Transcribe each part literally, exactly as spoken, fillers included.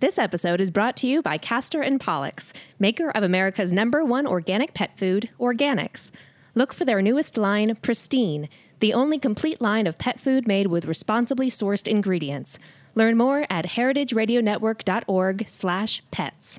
This episode is brought to you by Castor and Pollux, maker of America's number one organic pet food, Organics. Look for their newest line, Pristine, the only complete line of pet food made with responsibly sourced ingredients. Learn more at heritageradionetwork.org slash pets.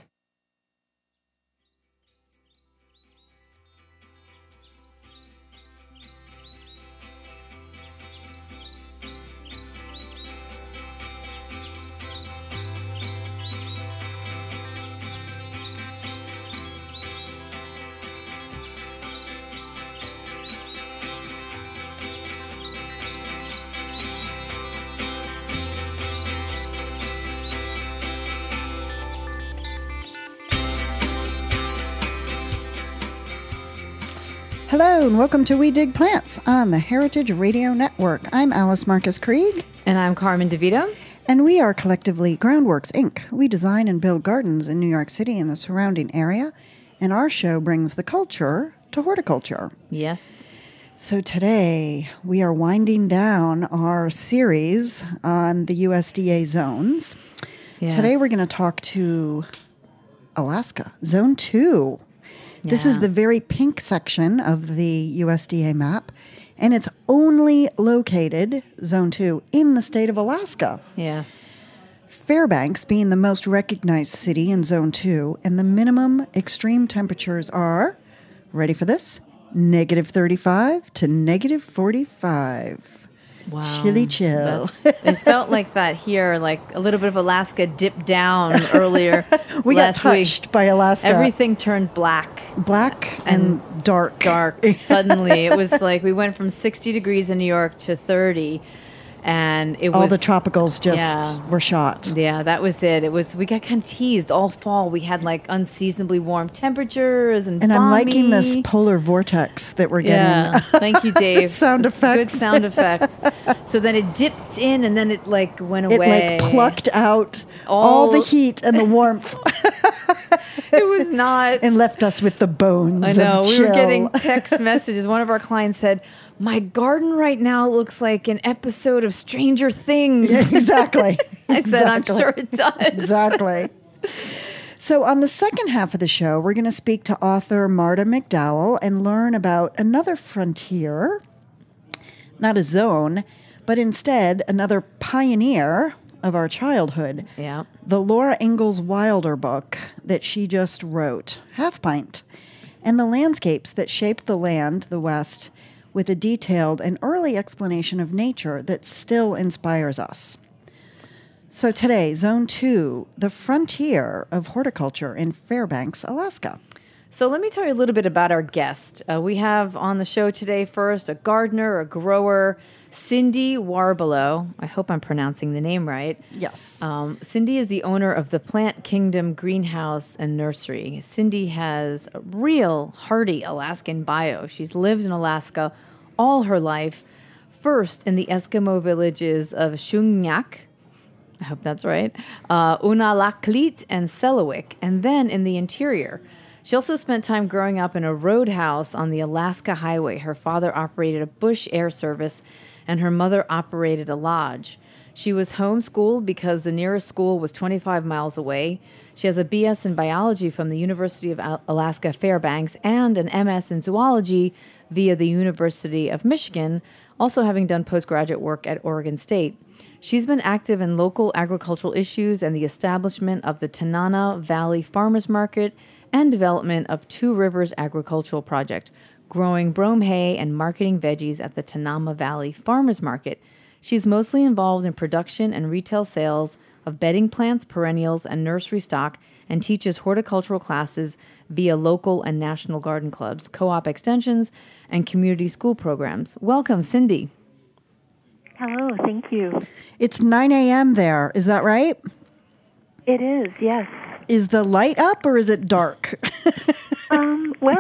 Hello and welcome to We Dig Plants on the Heritage Radio Network. I'm Alice Marcus Krieg. And I'm Carmen DeVito. And we are collectively Groundworks, Incorporated. We design and build gardens in New York City and the surrounding area. And our show brings the culture to horticulture. Yes. So today we are winding down our series on the U S D A zones. Yes. Today we're going to talk to Alaska, Zone two. Yeah. This is the very pink section of the U S D A map, and it's only located, Zone two, in the state of Alaska. Yes. Fairbanks being the most recognized city in Zone two, and the minimum extreme temperatures are, ready for this, negative thirty-five to negative forty-five. Wow. Chilly chill. It felt like that here, like a little bit of Alaska dipped down earlier. We got touched week. by Alaska. Everything turned black. Black and, and dark. Dark. Suddenly. It was like we went from sixty degrees in New York to thirty. And it all was... All the tropicals just yeah. were shot. Yeah, that was it. It was... We got kind of teased all fall. We had like unseasonably warm temperatures and And balmy. I'm liking this polar vortex that we're getting. Yeah, thank you, Dave. Sound effects. Good sound effects. So then it dipped in and then it like went away. It like plucked out all, all the heat and the warmth. It was not... And left us with the bones I know. of we chill. were getting text messages. One of our clients said, my garden right now looks like an episode of Stranger Things. Yeah, exactly. I exactly. said, I'm sure it does. Exactly. So on the second half of the show, we're going to speak to author Marta McDowell and learn about another frontier, not a zone, but instead another pioneer of our childhood. Yeah. The Laura Ingalls Wilder book that she just wrote, Half Pint, and the landscapes that shaped the land, the West, with a detailed and early explanation of nature that still inspires us. So today, Zone two, the frontier of horticulture in Fairbanks, Alaska. So let me tell you a little bit about our guest. Uh, we have on the show today first a gardener, a grower, Cindy Warbelow. I hope I'm pronouncing the name right. Yes. Um, Cindy is the owner of the Plant Kingdom Greenhouse and Nursery. Cindy has a real hardy Alaskan bio. She's lived in Alaska all her life, first in the Eskimo villages of Shungnak, I hope that's right, uh, Unalakleet and Selawik, and then in the interior. She also spent time growing up in a roadhouse on the Alaska Highway. Her father operated a bush air service, and her mother operated a lodge. She was homeschooled because the nearest school was twenty-five miles away. She has a B S in biology from the University of Alaska Fairbanks and an M S in zoology via the University of Michigan, also having done postgraduate work at Oregon State. She's been active in local agricultural issues and the establishment of the Tanana Valley Farmers Market and development of Two Rivers Agricultural Project, growing brome hay and marketing veggies at the Tanana Valley Farmers Market. She's mostly involved in production and retail sales of bedding plants, perennials, and nursery stock, and teaches horticultural classes via local and national garden clubs, co-op extensions, and community school programs. Welcome, Cindy. Hello, thank you. It's nine a.m. there, is that right? It is, yes. Is the light up or is it dark? um, well,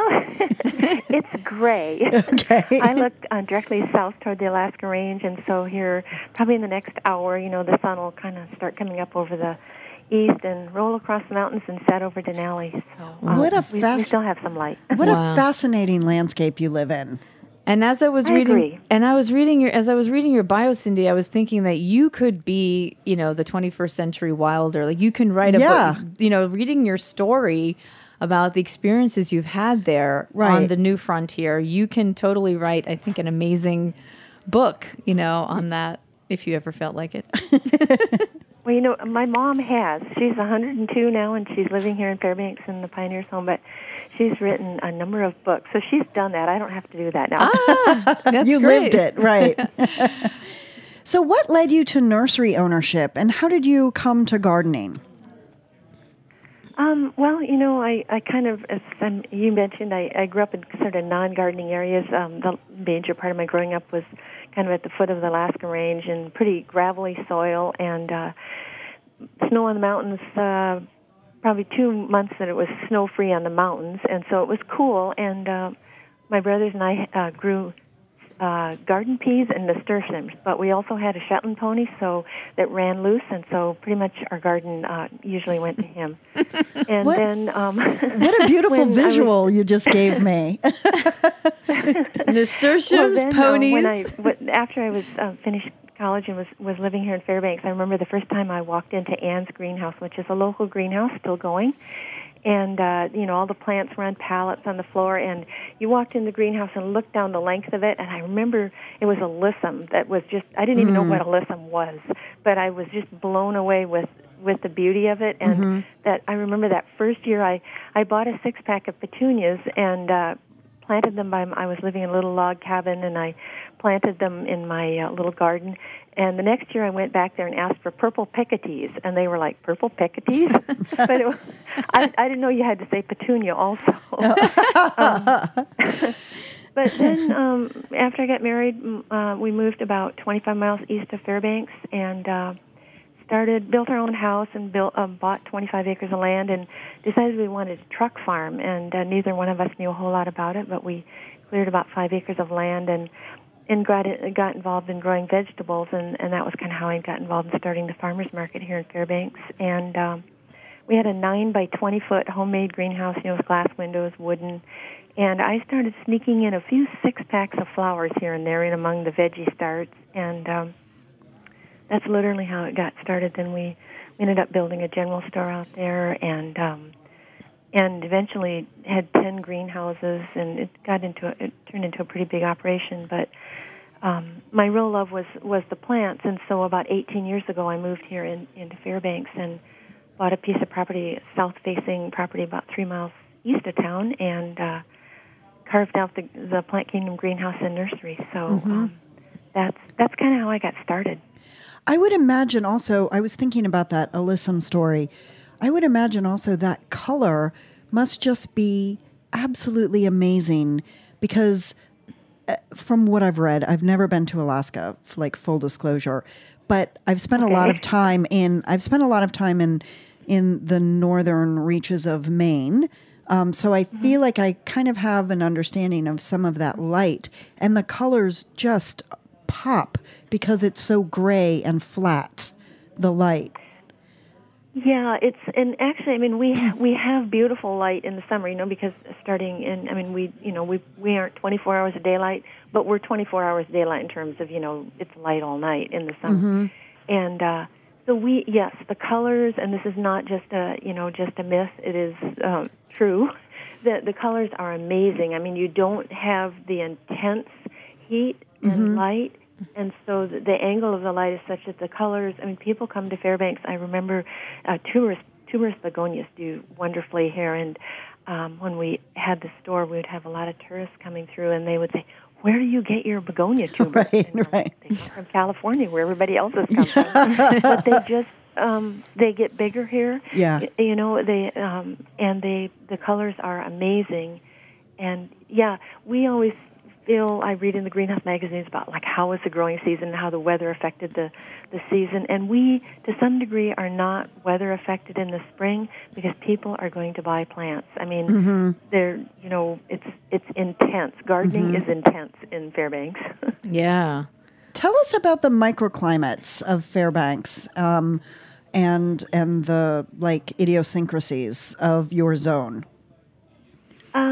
it's gray. Okay. I look uh, directly south toward the Alaska Range, and so here, probably in the next hour, you know, the sun will kind of start coming up over the east and roll across the mountains and set over Denali. So um, what a we, fas- we still have some light. What wow. a fascinating landscape you live in. And as I was I reading, agree. and I was reading your, as I was reading your bio, Cindy, I was thinking that you could be, you know, the twenty-first century Wilder. Like you can write a Yeah. book, you know, reading your story about the experiences you've had there on Right. the new frontier. You can totally write, I think, an amazing book, you know, on that if you ever felt like it. Well, you know, my mom has. She's one hundred two now, and she's living here in Fairbanks in the Pioneers home, but she's written a number of books. So she's done that. I don't have to do that now. Ah, that's You great. lived it, right. So what led you to nursery ownership, and how did you come to gardening? Um, well, you know, I, I kind of, as um, you mentioned, I, I grew up in sort of non-gardening areas. Um, the major part of my growing up was kind of at the foot of the Alaska Range and pretty gravelly soil and uh, snow on the mountains, uh, probably two months that it was snow-free on the mountains. And so it was cool. And uh, my brothers and I uh, grew uh, garden peas and nasturtiums, but we also had a Shetland pony so that ran loose, and so pretty much our garden uh, usually went to him. And What- then, um, What a beautiful when I was- visual you just gave me. Nasturtiums, then, uh, ponies. when I, w- after I was uh, finished college and was, was living here in Fairbanks, I remember the first time I walked into Ann's greenhouse, which is a local greenhouse still going. And, uh, you know, all the plants were on pallets on the floor, and you walked in the greenhouse and looked down the length of it, and I remember it was a alyssum that was just, I didn't even know what a alyssum was, but I was just blown away with, with the beauty of it, and Mm-hmm. that I remember that first year I, I bought a six-pack of petunias and uh, planted them by, I was living in a little log cabin, and I planted them in my uh, little garden. And the next year I went back there and asked for purple picotees, and they were like, purple picotees? But it was, I, I didn't know you had to say petunia also. um, but then um, after I got married, m- uh, we moved about twenty-five miles east of Fairbanks and uh, started, built our own house and built, uh, bought twenty-five acres of land and decided we wanted a truck farm. And uh, neither one of us knew a whole lot about it, but we cleared about five acres of land and and got it, got involved in growing vegetables, and, and that was kind of how I got involved in starting the farmers market here in Fairbanks. And um, we had a nine by twenty foot homemade greenhouse, you know, with glass windows, wooden. And I started sneaking in a few six packs of flowers here and there in among the veggie starts, and um, that's literally how it got started. Then we ended up building a general store out there, and um, and eventually had ten greenhouses, and it got into a, it turned into a pretty big operation. But um, my real love was was the plants, and so about eighteen years ago, I moved here in, into Fairbanks and bought a piece of property, south-facing property, about three miles east of town, and uh, carved out the the Plant Kingdom greenhouse and nursery. So Mm-hmm. um, that's that's kind of how I got started. I would imagine also, I was thinking about that alyssum story. I would imagine also that color must just be absolutely amazing because uh, from what I've read, I've never been to Alaska, f- like full disclosure, but I've spent a lot Okay. of time in, I've spent a lot of time in, in the northern reaches of Maine. Um, so I feel like I kind of have an understanding of some of that light, and the colors just pop because it's so gray and flat, the light. Yeah, it's and actually, I mean, we we have beautiful light in the summer, you know, because starting in, I mean, we you know we we aren't twenty-four hours of daylight, but we're twenty-four hours daylight in terms of, you know, it's light all night in the summer, Mm-hmm. and uh, so we yes, the colors, and this is not just a you know just a myth, it is um, true. The the colors are amazing. I mean, you don't have the intense heat and Mm-hmm. light. And so the, the angle of the light is such that the colors, I mean, people come to Fairbanks. I remember uh, tumorous, tumorous begonias do wonderfully here. And um, when we had the store, we would have a lot of tourists coming through, and they would say, where do you get your begonia tumors? Right, and, um, right. They come from California, where everybody else has come from. But they just, um, they get bigger here. Yeah. Y- You know, they, um, and they, the colors are amazing. And, yeah, we always feel, I read in the greenhouse magazines about like how was the growing season and how the weather affected the, the season. And we, to some degree, are not weather affected in the spring because people are going to buy plants. I mean, Mm-hmm. they're, you know, it's it's intense. Gardening is intense in Fairbanks. Yeah. Tell us about the microclimates of Fairbanks um, and and the like idiosyncrasies of your zone. Um,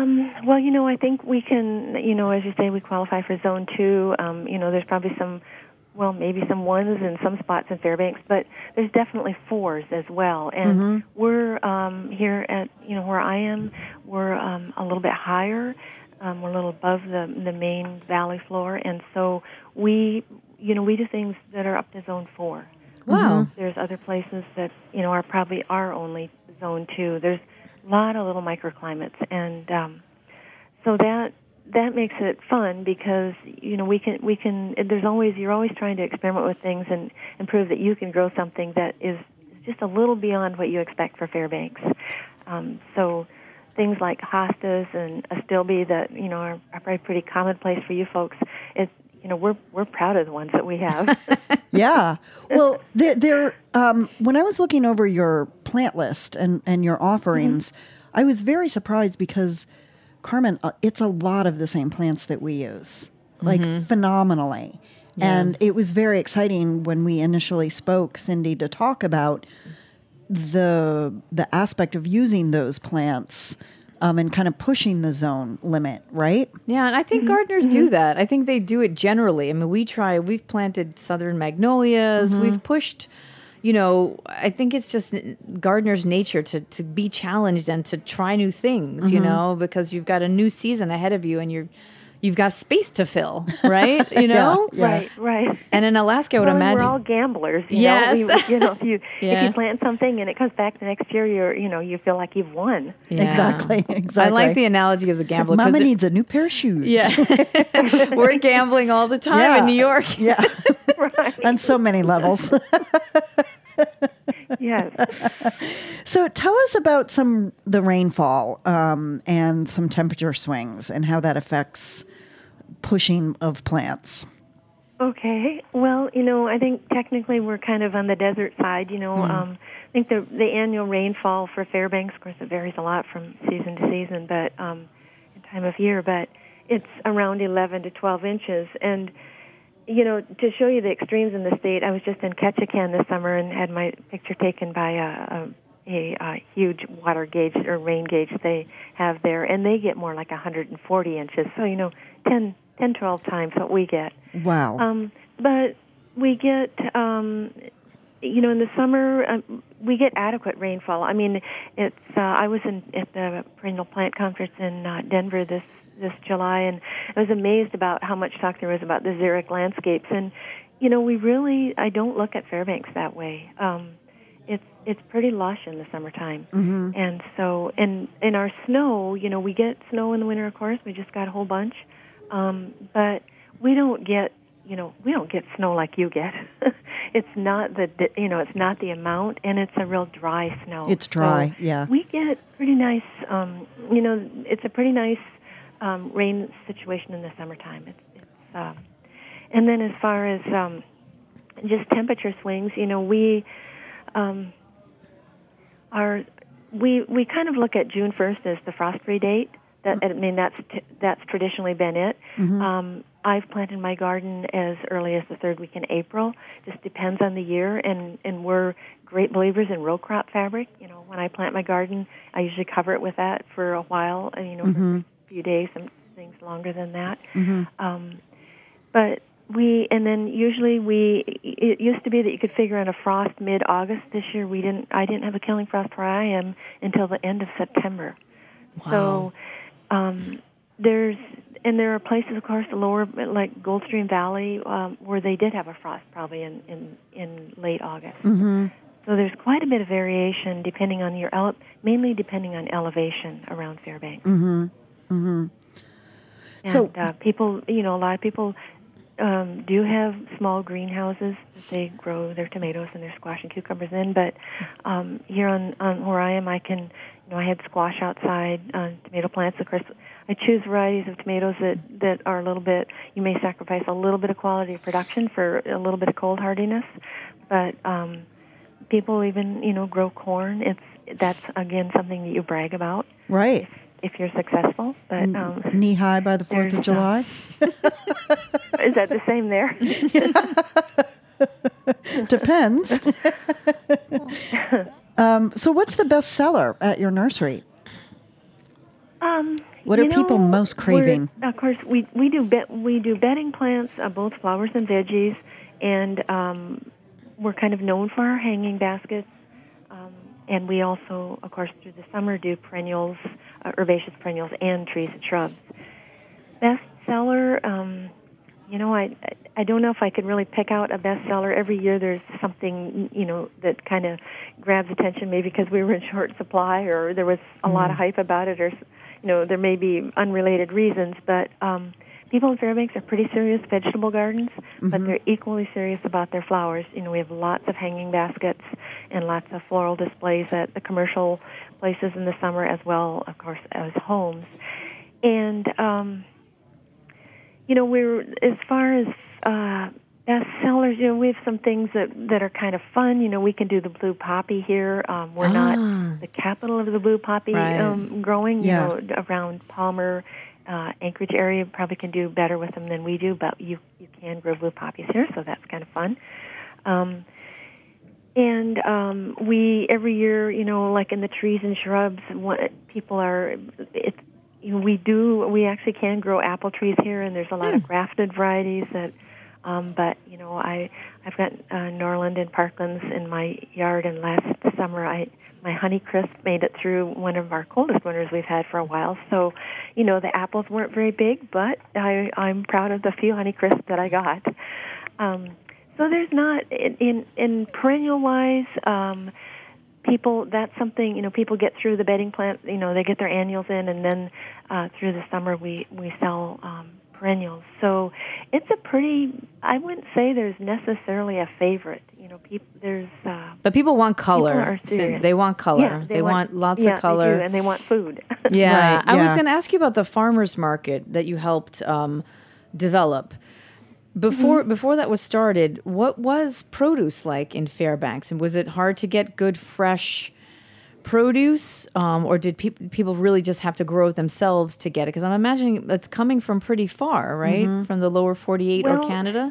Well, you know, I think we can, you know, as you say, we qualify for zone two. Um, you know, there's probably some, well, maybe some ones in some spots in Fairbanks, but there's definitely fours as well. And mm-hmm. we're um, here at, you know, where I am, we're um, a little bit higher. Um, we're a little above the the main valley floor, and so we, you know, we do things that are up to zone four. Wow. There's other places that, you know, are probably are only zone two. There's a lot of little microclimates, and um, so that that makes it fun because, you know, we can we can. There's always you're always trying to experiment with things and, and prove that you can grow something that is just a little beyond what you expect for Fairbanks. Um, so. Things like hostas and astilbe that, you know, are, are probably pretty commonplace for you folks. It's, you know, we're we're proud of the ones that we have. Yeah. Well, they're, they're um, when I was looking over your plant list and, and your offerings, mm-hmm. I was very surprised because, Carmen, uh, it's a lot of the same plants that we use, like mm-hmm. phenomenally. Yeah. And it was very exciting when we initially spoke, Cindy, to talk about the the aspect of using those plants um, and kind of pushing the zone limit, right? Yeah, and I think mm-hmm. gardeners mm-hmm. do that. I think they do it generally. I mean, we try, we've planted southern magnolias, mm-hmm. we've pushed, you know, I think it's just gardeners' nature to, to be challenged and to try new things, mm-hmm. you know, because you've got a new season ahead of you and you're You've got space to fill, right? You know, yeah, yeah. right, right. And in Alaska, I would well, imagine we're all gamblers. You yes. know, we, you know, if you yeah. if you plant something and it comes back the next year, you're you know you feel like you've won. Yeah. Exactly, exactly. I like the analogy of the gambler. Mama it, needs a new pair of shoes. Yeah, we're gambling all the time yeah. in New York. Yeah, right. On so many levels. Yes. So tell us about some the rainfall um, and some temperature swings and how that affects pushing of plants. Okay. Well, you know, I think technically we're kind of on the desert side. You know, mm. um, I think the the annual rainfall for Fairbanks, of course, it varies a lot from season to season, but um, in time of year. But it's around eleven to twelve inches, and you know, to show you the extremes in the state, I was just in Ketchikan this summer and had my picture taken by a, a, a huge water gauge or rain gauge they have there, and they get more like one hundred forty inches. So, you know, ten, ten, twelve times what we get. Wow. Um, but we get, um, you know, in the summer, uh, we get adequate rainfall. I mean, it's. Uh, I was in at the Perennial Plant Conference in uh, Denver this this July, and I was amazed about how much talk there was about the xeric landscapes. And, you know, we really, I don't look at Fairbanks that way. Um, it's it's pretty lush in the summertime. Mm-hmm. And so, and in our snow, you know, we get snow in the winter, of course. We just got a whole bunch. Um, but we don't get, you know, we don't get snow like you get. It's not the, you know, it's not the amount, and it's a real dry snow. It's dry, so yeah. We get pretty nice, um, you know, it's a pretty nice Um, rain situation in the summertime. It's, it's, um, and then as far as um, just temperature swings, you know, we um, are we we kind of look at June first as the frost-free date. That I mean, that's t- that's traditionally been it. Mm-hmm. Um, I've planted my garden as early as the third week in April. Just depends on the year, and and we're great believers in row crop fabric. You know, when I plant my garden, I usually cover it with that for a while. And, you know. Mm-hmm. For, few days, some things longer than that. Mm-hmm. Um, but we, and then usually we, it used to be that you could figure on a frost mid-August. This year we didn't, I didn't have a killing frost where I am until the end of September. Wow. So um, there's, and there are places, of course, the lower, like Goldstream Valley, um, where they did have a frost probably in, in, in late August. Mm-hmm. So there's quite a bit of variation depending on your, ele- mainly depending on elevation around Fairbanks. Mm-hmm. Mm-hmm. And so, uh, people, you know, a lot of people um, do have small greenhouses that they grow their tomatoes and their squash and cucumbers in. But um, here on, on where I am, I can, you know, I had squash outside, uh, tomato plants. Of course, I choose varieties of tomatoes that, that are a little bit, you may sacrifice a little bit of quality of production for a little bit of cold hardiness. But um, people even, you know, grow corn. It's that's, again, something that you brag about. Right. If, if you're successful. But um, knee high by the fourth of July? Uh, is that the same there? Depends. um, so what's the best seller at your nursery? Um, What are You people know, most craving? we're- Of course, we we do be, we do bedding plants, uh, both flowers and veggies, and um, we're kind of known for our hanging baskets. Um, and we also, of course, through the summer do perennials, uh, herbaceous perennials, and trees and shrubs. Bestseller, um, you know, I I don't know if I could really pick out a bestseller. Every year there's something, you know, that kind of grabs attention, maybe because we were in short supply or there was a mm. lot of hype about it, or, you know, there may be unrelated reasons. But um, people in Fairbanks are pretty serious vegetable gardens, mm-hmm. but they're equally serious about their flowers. You know, we have lots of hanging baskets and lots of floral displays at the commercial places in the summer, as well, of course, as homes. And, um, you know, we're, as far as uh, bestsellers, you know, we have some things that, that are kind of fun. You know, we can do the blue poppy here. Um, we're ah. not the capital of the blue poppy right. um, growing, yeah. you know, around Palmer, uh, Anchorage area. Probably can do better with them than we do, but you, you can grow blue poppies here, so that's kind of fun. Um, and um, we, every year, you know, like in the trees and shrubs, what people are, it's, you know, we do, we actually can grow apple trees here, and there's a lot mm. of grafted varieties that, um, but, you know, I, I've got uh, Norland and Parklands in my yard, and last summer I, my Honeycrisp made it through one of our coldest winters we've had for a while. So, you know, the apples weren't very big, but I, I'm proud of the few Honeycrisp that I got. Um, so there's not, in, in, in perennial-wise, um, people, that's something, you know, people get through the bedding plant, you know, they get their annuals in, and then uh, through the summer we, we sell um, perennials. So it's a pretty, I wouldn't say there's necessarily a favorite. You know, people, there's... Uh, but people want color. People they want color. Yeah, they, they want, want lots yeah, of color. They do, and they want food. yeah. Right, I yeah. was going to ask you about the farmers market that you helped um, develop. Before mm-hmm. before that was started, what was produce like in Fairbanks? And was it hard to get good, fresh produce? Um, or did pe- people really just have to grow it themselves to get it? Because I'm imagining it's coming from pretty far, right? Mm-hmm. From the lower forty-eight well, or Canada?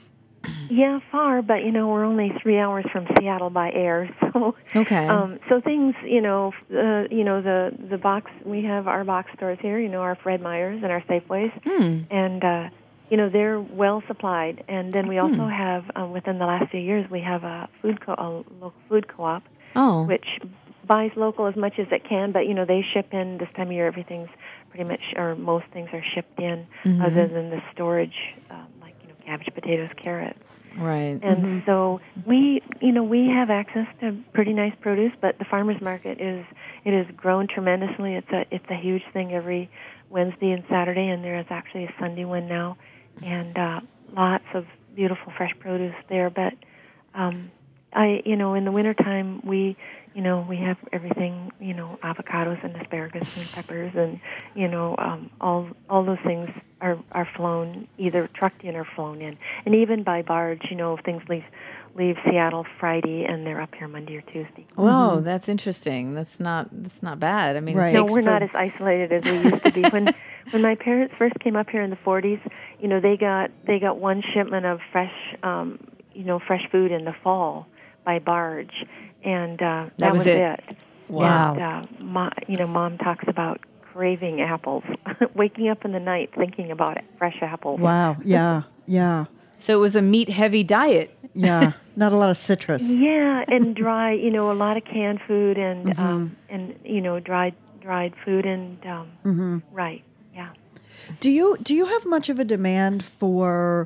Yeah, far, but, you know, we're only three hours from Seattle by air. So, okay. Um, so things, you know, uh, you know, the, the box, we have our box stores here, you know, our Fred Meyers and our Safeways. Mm. And, uh, you know, they're well supplied, and then we also hmm. have, um, within the last few years, we have a food co- a local food co-op, oh. which buys local as much as it can. But you know, they ship in this time of year. Everything's pretty much, or most things are shipped in, mm-hmm. other than the storage, um, like you know, cabbage, potatoes, carrots. Right. And mm-hmm. so we, you know, we have access to pretty nice produce, but the farmers market is it has grown tremendously. It's a it's a huge thing every Wednesday and Saturday, and there is actually a Sunday one now. And uh, lots of beautiful fresh produce there. But um, I, you know, in the wintertime, we, you know, we have everything, you know, avocados and asparagus and peppers, and you know, um, all all those things are are flown, either trucked in or flown in, and even by barge. You know, things leave leave Seattle Friday and they're up here Monday or Tuesday. Whoa, mm-hmm. that's interesting. That's not that's not bad. I mean, right. it no, takes we're for... not as isolated as we used to be. When when my parents first came up here in the forties, you know, they got they got one shipment of fresh, um, you know, fresh food in the fall by barge, and uh, that, that was, was it. it. Wow. And, uh, Mom, you know, Mom talks about craving apples, waking up in the night thinking about it, fresh apples. Wow. Yeah. Yeah. So it was a meat-heavy diet. Yeah, not a lot of citrus. Yeah, and dry, you know, a lot of canned food and mm-hmm. um, and you know, dried dried food and um, mm-hmm. right, yeah. Do you do you have much of a demand for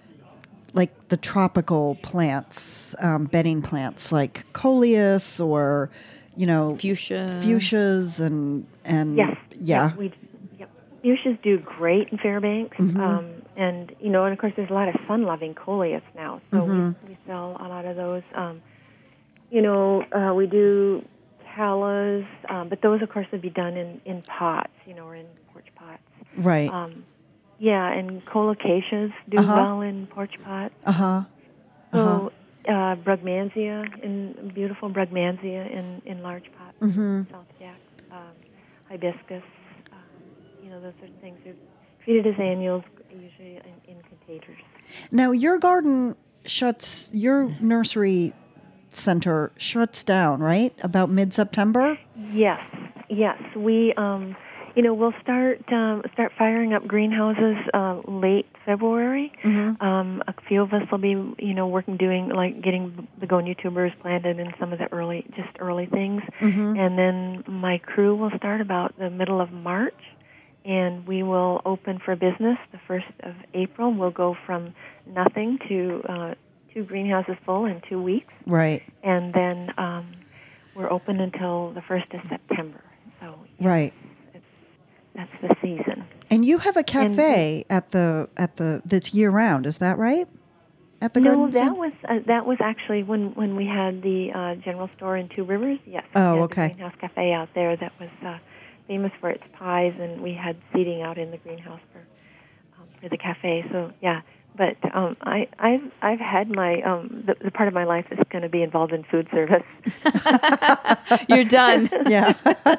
like the tropical plants, um, bedding plants like coleus or you know fuchsia, fuchsias and and yes, yeah, yeah we, yep. Fuchsias do great in Fairbanks. Mm-hmm. Um, And, you know, and of course there's a lot of sun-loving coleus now, so mm-hmm. we, we sell a lot of those. Um, you know, uh, we do callas, um, but those, of course, would be done in, in pots, you know, or in porch pots. right. Um, yeah, and colocaceas do uh-huh. well in porch pots. Uh-huh. Uh-huh. So uh, Brugmansia, in, beautiful Brugmansia in, in large pots, mm-hmm. South Jack, um, hibiscus, um, you know, those sort of things are treated as annuals, usually in, in containers. Now, your garden shuts, your nursery center shuts down, right? About mid-September? Yes, yes. We, um, you know, we'll start um, start firing up greenhouses uh, late February. Mm-hmm. Um, a few of us will be, you know, working doing like getting begonia tubers planted and some of the early, just early things. Mm-hmm. And then my crew will start about the middle of March, and we will open for business the first of April. We'll go from nothing to uh, two greenhouses full in two weeks. Right. And then um, we're open until the first of September. So yeah, Right. it's, that's the season. And you have a cafe And, at the at the that's year round. Is that right? At the no, garden that center? was uh, that was actually when, when we had the uh, general store in Two Rivers. Yes. Oh, we had okay. The Greenhouse Cafe out there that was uh, famous for its pies, and we had seating out in the greenhouse for um, for the cafe. So yeah. But um, I, I've I've had my um, the, the part of my life that's going to be involved in food service. You're done. Yeah.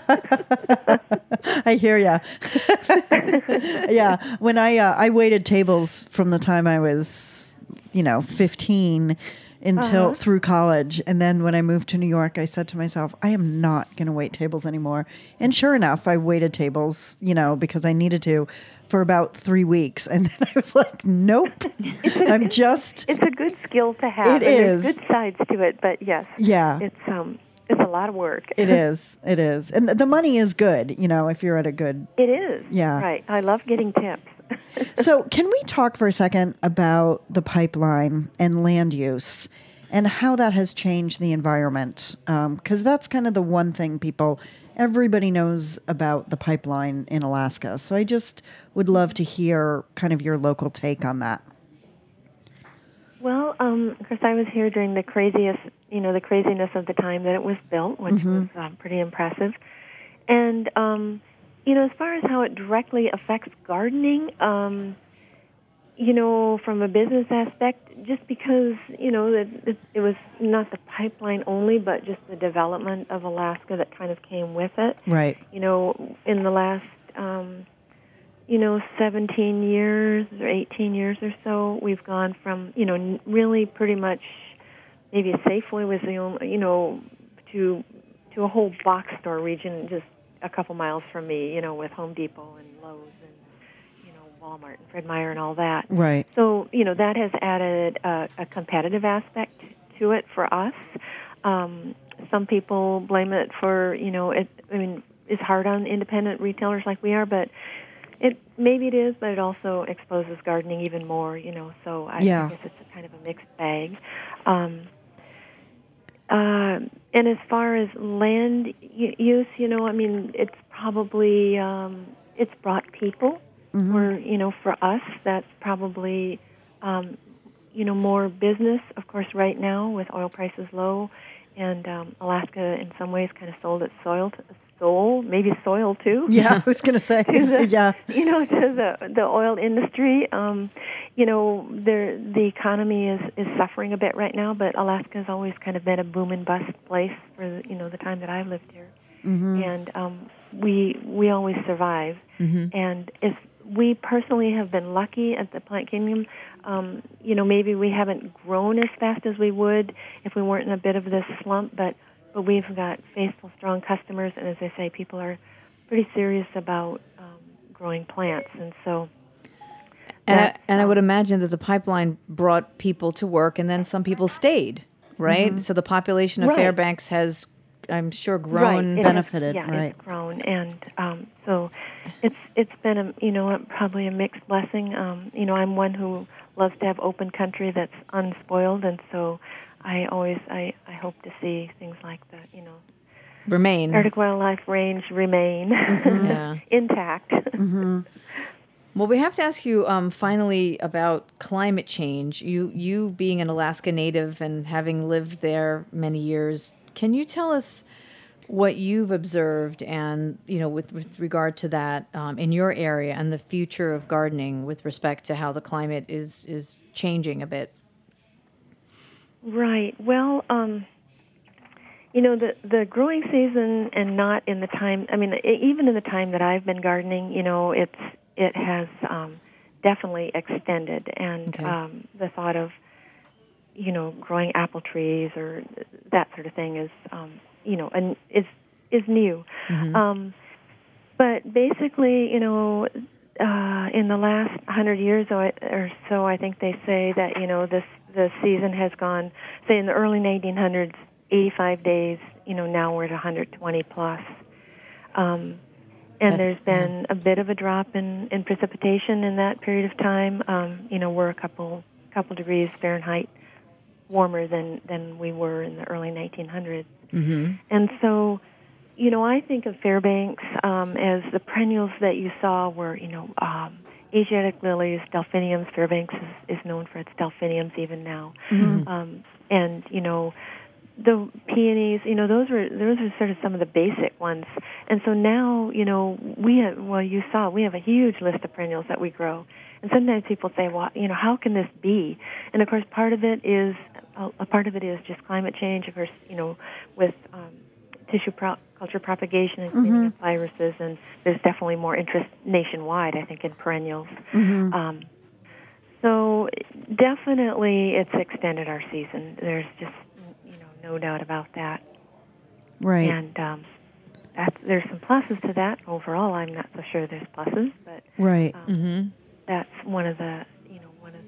I hear ya. Yeah. When I uh, I waited tables from the time I was, you know, fifteen until Uh-huh. through college, and then when I moved to New York, I said to myself, I am not going to wait tables anymore. And sure enough, I waited tables, you know, because I needed to, for about three weeks, and then I was like, nope, I'm just. It's a good skill to have. It and there's is. good sides to it, but yes, Yeah. it's um it's a lot of work. It is. It is. And th- the money is good, you know, if you're at a good. It is. Yeah. Right. I love getting tips. So, can we talk for a second about the pipeline and land use and how that has changed the environment? Because that's kind of the one thing people, everybody knows about the pipeline in Alaska. So, I just would love to hear kind of your local take on that. Well, um, of course, I was here during the craziest, you know, the craziness of the time that it was built, which Mm-hmm. was um, pretty impressive. And, um, you know, as far as how it directly affects gardening, um, you know, from a business aspect, just because, you know, it, it, it was not the pipeline only, but just the development of Alaska that kind of came with it. Right. You know, in the last, um, you know, seventeen years or eighteen years or so, we've gone from, you know, n- really pretty much maybe Safeway was the only, you know, to to a whole box store region just a couple miles from me, you know, with Home Depot and Lowe's and, you know, Walmart and Fred Meyer and all that. Right. So, you know, that has added a, a competitive aspect to it for us. Um, some people blame it for, you know, it, I mean, it's hard on independent retailers like we are, but it maybe it is, but it also exposes gardening even more, you know, so I, Yeah. I guess it's a kind of a mixed bag. Um, uh, and as far as land y- use, you know, I mean, it's probably, um, it's brought people, Mm-hmm. or, you know, for us, that's probably, um, you know, more business, of course, right now with oil prices low, and um, Alaska in some ways kind of sold its soil, to, soul, maybe soil too. Yeah, I was going to say. to the, Yeah. you know, to the the oil industry. Um, you know, there the economy is, is suffering a bit right now, but Alaska has always kind of been a boom and bust place for the, you know the time that I've lived here, Mm-hmm. and um, we we always survive. Mm-hmm. And if we personally have been lucky at the Plant Kingdom, um, you know, maybe we haven't grown as fast as we would if we weren't in a bit of this slump, but but we've got faithful, strong customers, and as I say, people are pretty serious about um, growing plants, and so. And I, that's, and I um, would imagine that the pipeline brought people to work, and then some people stayed, right? So the population of Right. Fairbanks has, I'm sure, Right. grown. It benefited, has, yeah, right. it's grown, and um, so it's it's been a you know a, probably a mixed blessing. Um, you know, I'm one who loves to have open country that's unspoiled, and so I always I, I hope to see things like the you know Remain. Arctic wildlife range remain Yeah. intact. Mm-hmm. Well, we have to ask you um, finally about climate change. You, you being an Alaska native and having lived there many years, can you tell us what you've observed and, you know, with, with regard to that um, in your area and the future of gardening with respect to how the climate is, is changing a bit? Right. Well, um, you know, the the growing season, and not in the time. I mean, e- even in the time that I've been gardening, you know, it's it has um, definitely extended, and Okay. um, the thought of, you know, growing apple trees or that sort of thing is, um, you know, an, is is new. Mm-hmm. Um, but basically, you know, uh, in the last hundred years or, or so, I think they say that, you know, this the season has gone, say in the early nineteen hundreds, eighty-five days, you know, now we're at one hundred twenty plus. Um, and That's, there's been yeah. a bit of a drop in, in precipitation in that period of time. Um, you know, we're a couple couple degrees Fahrenheit warmer than, than we were in the early nineteen hundreds. Mm-hmm. And so, you know, I think of Fairbanks um, as the perennials that you saw were, you know, um, Asiatic lilies, delphiniums. Fairbanks is, is known for its delphiniums even now. Mm-hmm. Um, and, you know, the peonies, you know, those were those are sort of some of the basic ones. And so now, you know, we have, well, you saw, we have a huge list of perennials that we grow. And sometimes people say, well, you know, how can this be? And, of course, part of it is, a part of it is just climate change, of course, you know, with um, tissue pro- culture propagation and cleaning Mm-hmm. of viruses, and there's definitely more interest nationwide, I think, in perennials. Mm-hmm. Um, so definitely it's extended our season. There's just, you know, no doubt about that. Right. And um, that's, there's some pluses to that. Overall, I'm not so sure there's pluses, but Right. um, Mm-hmm. that's one of the, you know, one of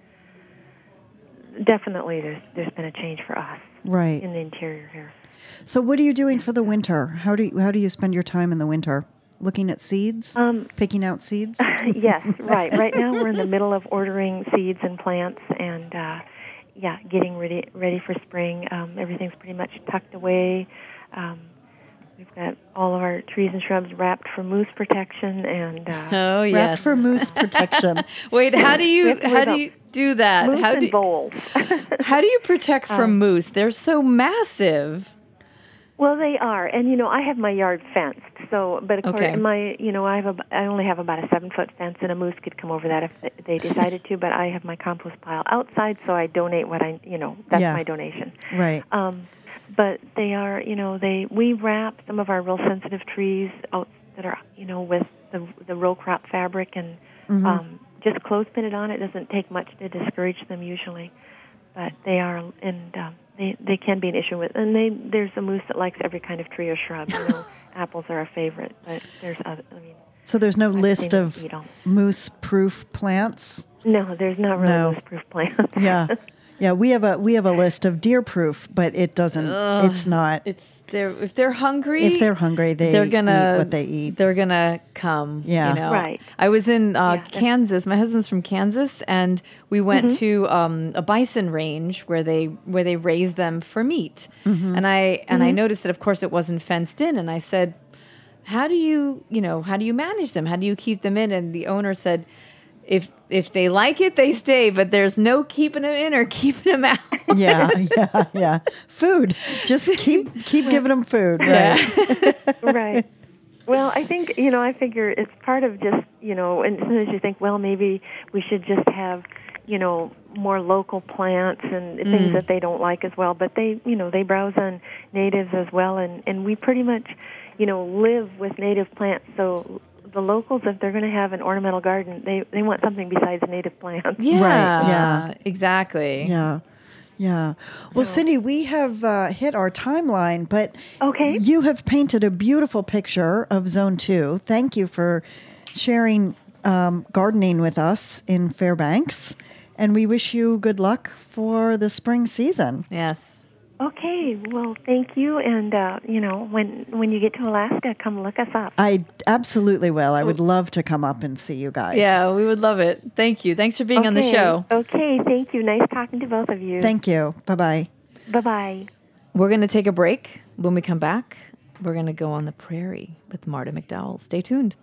the, definitely there's there's been a change for us Right. in the interior here. So what are you doing for the winter? How do you, how do you spend your time in the winter? Looking at seeds? Um, Picking out seeds? yes, right. Right now we're in the middle of ordering seeds and plants, and uh, yeah, getting ready ready for spring. Um, everything's pretty much tucked away. Um, we've got all of our trees and shrubs wrapped for moose protection, and uh, Oh, Wrapped yes. for moose protection. Wait, how do you With- how with do a you do that? moose How and do bowls. how do you protect from Um, moose? They're so massive. Well, they are, and you know, I have my yard fenced. So, but of Okay. course, my, you know, I have a, I only have about a seven foot fence, and a moose could come over that if they they decided to. But I have my compost pile outside, so I donate what I, you know, that's Yeah. my donation. Right. Um, but they are, you know, they we wrap some of our real sensitive trees out that are, you know, with the the row crop fabric, and Mhm. um, just clothespin it on. It doesn't take much to discourage them usually, but they are, and um, they they can be an issue with. And they there's a moose that likes every kind of tree or shrub. You know, apples are a favorite, but there's other. I mean, So there's no I've list seen of them eat 'em. moose-proof plants? No, there's not really No. moose-proof plants. Yeah. Yeah, we have a we have a list of deer-proof, but it doesn't Ugh. it's not. It's they're if they're hungry, If they're hungry, they they're gonna eat what they eat. They're gonna come. Yeah. you know? Right. I was in uh, Yeah, that's- Kansas. My husband's from Kansas, and we went Mm-hmm. to um, a bison range where they where they raise them for meat. Mm-hmm. And I and I Mm-hmm. noticed that, of course, it wasn't fenced in. And I said, "How do you you know how do you manage them? How do you keep them in?" And the owner said, If if they like it, they stay, but there's no keeping them in or keeping them out. Yeah, yeah, yeah. Food. Just keep keep giving them food. Right. Right. Well, I think, you know, I figure it's part of just, you know, and as soon as you think, well, maybe we should just have, you know, more local plants and things that they don't like as well. But they, you know, they browse on natives as well. And, and we pretty much, you know, live with native plants. So the locals, if they're going to have an ornamental garden, they, they want something besides native plants. Yeah, Right, yeah. exactly. Yeah. Yeah. Well, Cindy, we have uh, hit our timeline, but Okay. you have painted a beautiful picture of Zone two. Thank you for sharing um, gardening with us in Fairbanks. And we wish you good luck for the spring season. Yes. Okay. Well, thank you. And, uh, you know, when when you get to Alaska, come look us up. I absolutely will. I would love to come up and see you guys. Yeah, we would love it. Thank you. Thanks for being on the Okay. show. Okay. Thank you. Nice talking to both of you. Thank you. Bye-bye. Bye-bye. We're going to take a break. When we come back, we're going to go on the prairie with Marta McDowell. Stay tuned.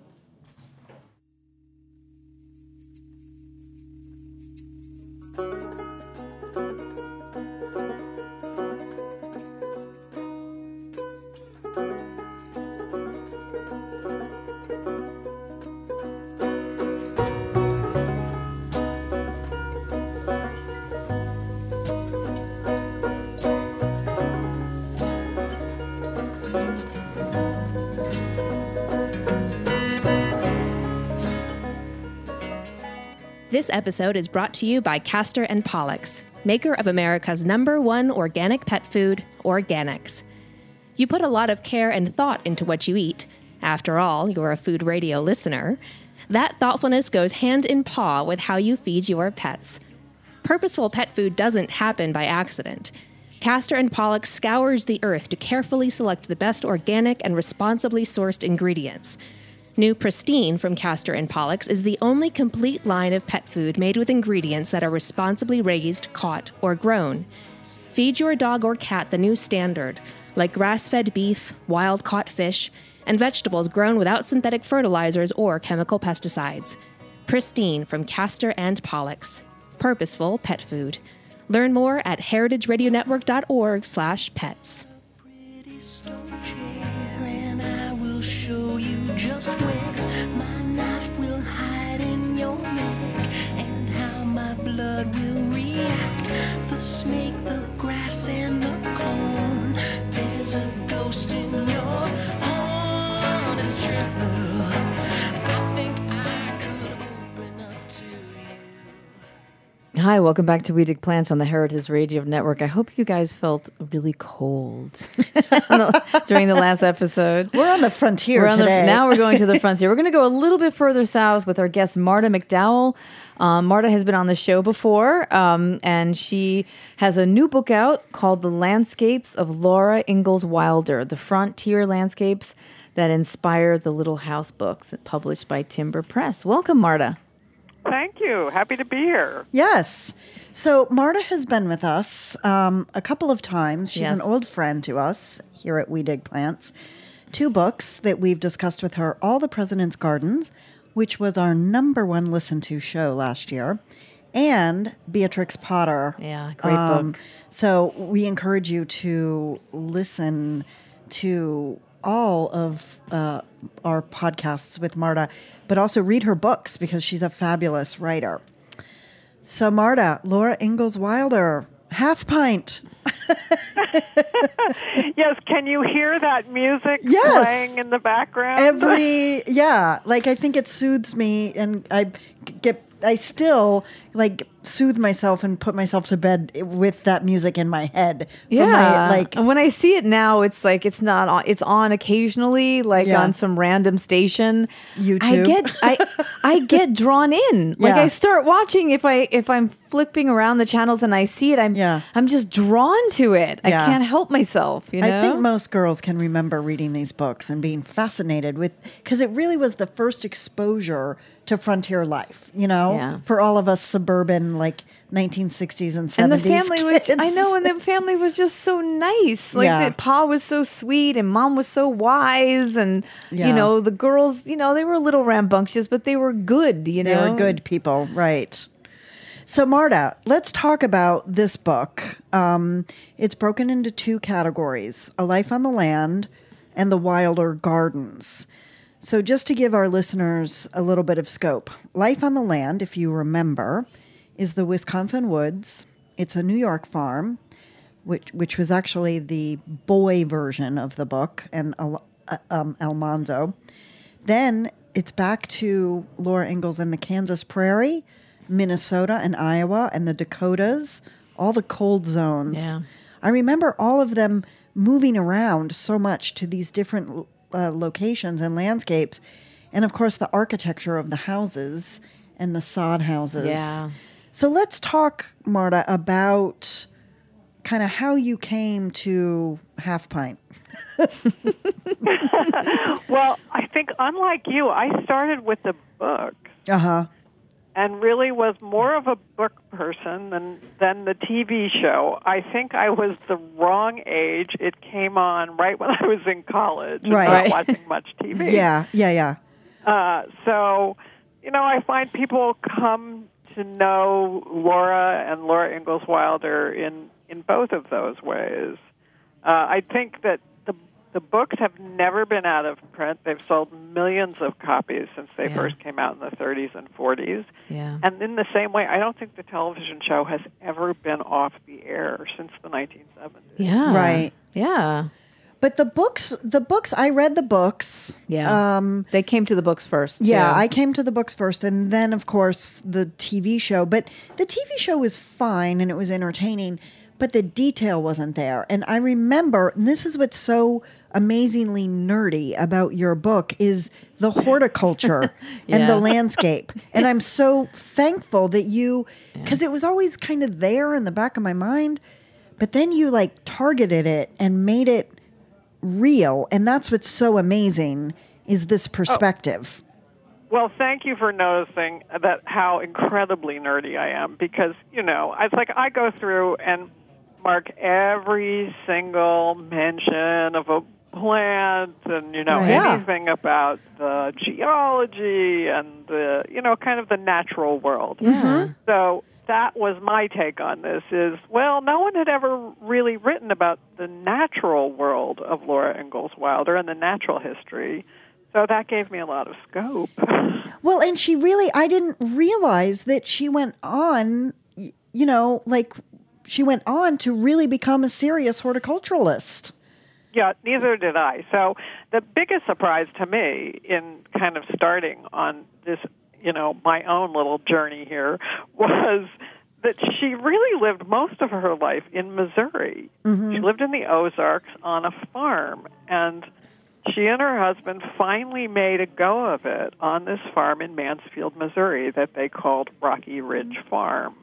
This episode is brought to you by Castor and Pollux, maker of America's number one organic pet food, Organics. You put a lot of care and thought into what you eat, After all, you're a food radio listener. That thoughtfulness goes hand in paw with how you feed your pets. Purposeful pet food doesn't happen by accident. Castor and Pollux scours the earth to carefully select the best organic and responsibly sourced ingredients. New Pristine from Castor and Pollux is the only complete line of pet food made with ingredients that are responsibly raised, caught, or grown. Feed your dog or cat the new standard, like grass-fed beef, wild-caught fish, and vegetables grown without synthetic fertilizers or chemical pesticides. Pristine from Castor and Pollux. Purposeful pet food. Learn more at heritageradionetwork.org slash pets. Show you just where my knife will hide in your neck and how my blood will react. The snake, the grass, and the corn. There's a ghost in your horn. It's true. I think I could open up to you. Hi, welcome back to We Dig Plants on the Heritage Radio Network. I hope you guys felt really cold during the last episode. We're on the frontier we're on today. The, now we're going to the frontier. We're going to go a little bit further south with our guest, Marta McDowell. Um, Marta has been on the show before, um, and she has a new book out called The Landscapes of Laura Ingalls Wilder, the frontier landscapes that inspired the Little House books, published by Timber Press. Welcome, Marta. Thank you. Happy to be here. Yes. So Marta has been with us um, a couple of times. She's Yes. an old friend to us here at We Dig Plants. Two books that we've discussed with her, All the President's Gardens, which was our number one listened to show last year, and Beatrix Potter. Yeah, great book. So we encourage you to listen to all of uh, our podcasts with Marta, but also read her books because she's a fabulous writer. So Marta, Laura Ingalls Wilder, Half Pint. Yes, can you hear that music Yes. playing in the background? Every, yeah, like I think it soothes me, and I get, I still like soothe myself and put myself to bed with that music in my head. from Yeah, my, like and when I see it now, it's like it's not on. It's on occasionally, like Yeah. on some random station. I YouTube. get, I, I get drawn in. Like Yeah. I start watching if I if I'm flipping around the channels and I see it, I'm Yeah. I'm just drawn to it. Yeah. I can't help myself. You know, I think most girls can remember reading these books and being fascinated with, because it really was the first exposure to frontier life, you know, Yeah. for all of us suburban, like nineteen sixties and and the seventies family was I kids. know, and the family was just so nice. Like Yeah. the Pa was so sweet and Mom was so wise, and Yeah. you know, the girls, you know, they were a little rambunctious, but they were good, you They know. were good people, right. So, Marta, let's talk about this book. Um, it's broken into two categories, A Life on the Land and The Wilder Gardens. So just to give our listeners a little bit of scope, Life on the Land, if you remember, is the Wisconsin woods. It's a New York farm, which which was actually the boy version of the book, and Al- uh, um, Almanzo. Then it's back to Laura Ingalls and the Kansas Prairie, Minnesota and Iowa and the Dakotas, all the cold zones. Yeah. I remember all of them moving around so much to these different uh, locations and landscapes. And of course, the architecture of the houses and the sod houses. Yeah. So let's talk, Marta, about kind of how you came to Half Pint. Well, I think unlike you, I started with the book Uh-huh. and really was more of a book person than than the T V show. I think I was the wrong age. It came on right when I was in college and Right. not Right. watching much T V. Yeah, yeah, yeah. Uh, so, you know, I find people come to know Laura and Laura Ingalls Wilder in, in both of those ways. Uh, I think that the the books have never been out of print. They've sold millions of copies since they Yeah. first came out in the thirties and forties. Yeah. And in the same way, I don't think the television show has ever been off the air since the nineteen seventies. Yeah. Right. Yeah. But the books, the books, I read the books. Yeah. Um, They came to the books first. yeah, too. I came to the books first, and then, of course, the T V show. But the T V show was fine, and it was entertaining, but the detail wasn't there. And I remember, and this is what's so amazingly nerdy about your book is the horticulture and Yeah. the landscape. And I'm so thankful that you, because it was always kind of there in the back of my mind, but then you like targeted it and made it real. And that's what's so amazing is this perspective. Well, thank you for noticing that how incredibly nerdy I am because, you know, it's like I go through and mark every single mention of a plant and, you know, Right. Yeah. anything about the geology and the, you know, kind of the natural world. Yeah. So that was my take on this is, well, no one had ever really written about the natural world of Laura Ingalls Wilder and the natural history. So that gave me a lot of scope. Well, and she really, I didn't realize that she went on, y- you know, like she went on to really become a serious horticulturalist. Yeah, neither did I. So the biggest surprise to me in kind of starting on this, you know, my own little journey here was that she really lived most of her life in Missouri. Mm-hmm. She lived in the Ozarks on a farm, and she and her husband finally made a go of it on this farm in Mansfield, Missouri, that they called Rocky Ridge Farm.